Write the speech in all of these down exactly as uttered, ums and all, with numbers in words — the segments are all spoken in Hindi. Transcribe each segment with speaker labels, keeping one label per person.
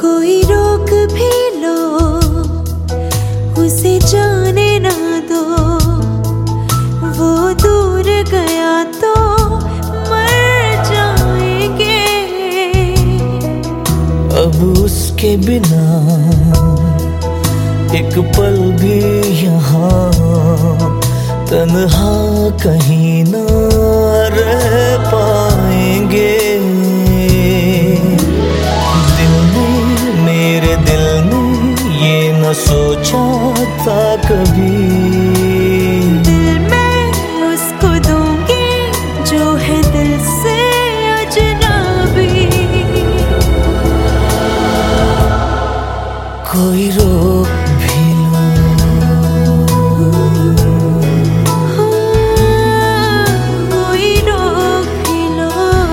Speaker 1: कोई रोक भी लो, उसे जाने ना दो, वो दूर गया तो मर जाएंगे।
Speaker 2: अब उसके बिना एक पल भी यहाँ तन्हा कहीं ना रह पाएंगे। दिल ने, मेरे दिल ने ये न सोचा था कभी,
Speaker 1: दिल मैं उसको दूंगी जो है दिल से अजनबी।
Speaker 2: कोई रोक भी लो,
Speaker 1: कोई रोक भी लो।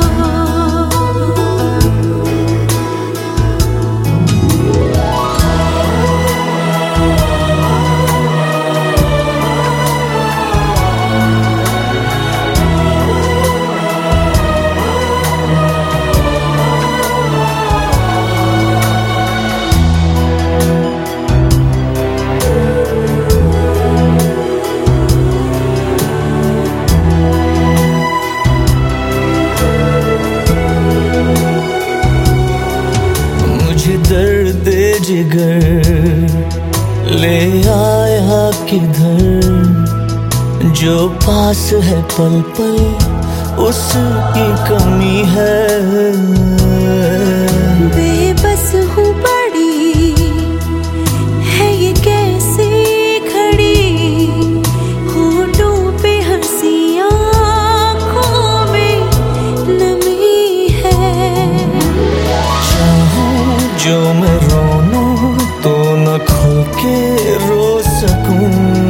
Speaker 2: दर्द जिगर ले आया किधर, जो पास है पल पल उसकी कमी है।
Speaker 1: बेबस हूँ बड़ी है ये कैसी घड़ी, होठों पे हंसी आँखों में नमी है।
Speaker 2: जो मैं रोना तो न खुल के रो सकूं,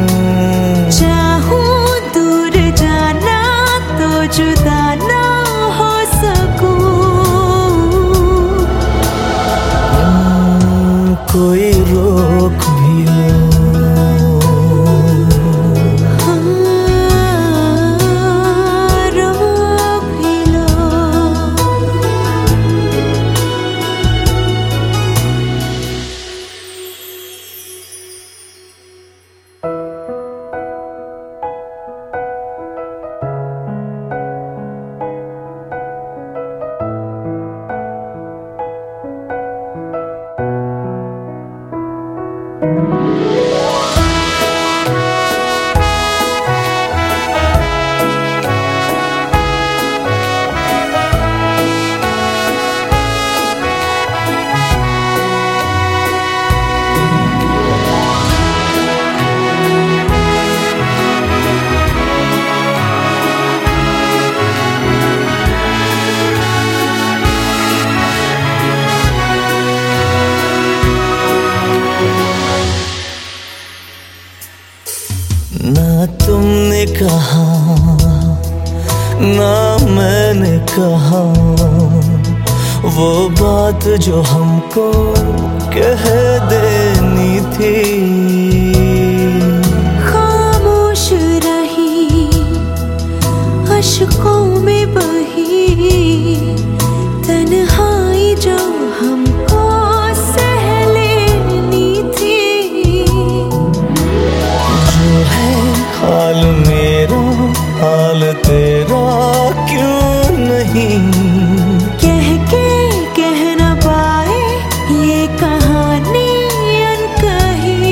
Speaker 1: चाहूं दूर जाना तो जुदा ना हो सकूं।
Speaker 2: कोई रोक भी लो, ना तुमने कहा ना मैंने कहा, वो बात जो हमको कह देनी थी।
Speaker 1: खामोश रही अश्कों में बही, तन्हाई जो हमको सह लेनी थी।
Speaker 2: जो है हाल मेरा हाल तेरा क्यों नहीं,
Speaker 1: कह के कह न पाए ये कहानी अनकही।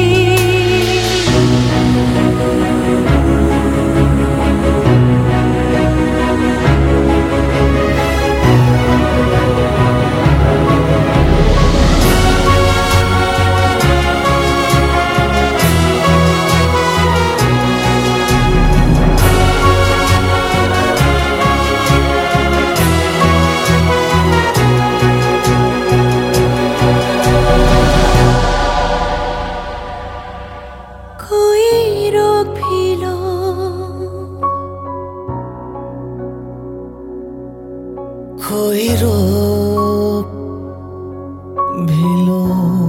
Speaker 1: कोई रोक भी लो,
Speaker 2: कोई रोक भी लो।